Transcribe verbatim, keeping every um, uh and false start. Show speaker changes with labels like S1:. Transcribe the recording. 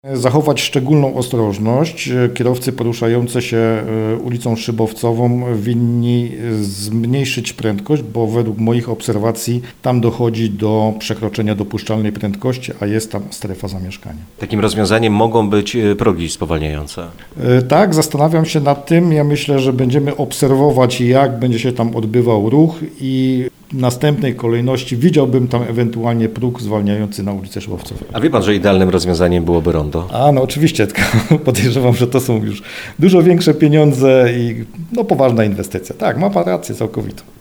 S1: Zachować szczególną ostrożność. Kierowcy poruszający się ulicą Szybowcową winni zmniejszyć prędkość, bo według moich obserwacji tam dochodzi do przekroczenia dopuszczalnej prędkości, a jest tam strefa zamieszkania.
S2: Takim rozwiązaniem mogą być progi spowalniające.
S1: Tak, zastanawiam się nad tym. Ja myślę, że będziemy obserwować, jak będzie się tam odbywał ruch i w następnej kolejności widziałbym tam ewentualnie próg zwalniający na ulicę Szybowcową.
S2: A wie pan, że idealnym rozwiązaniem byłoby rondo?
S1: A no oczywiście, tylko podejrzewam, że to są już dużo większe pieniądze i no poważna inwestycja. Tak, ma pan rację całkowitą.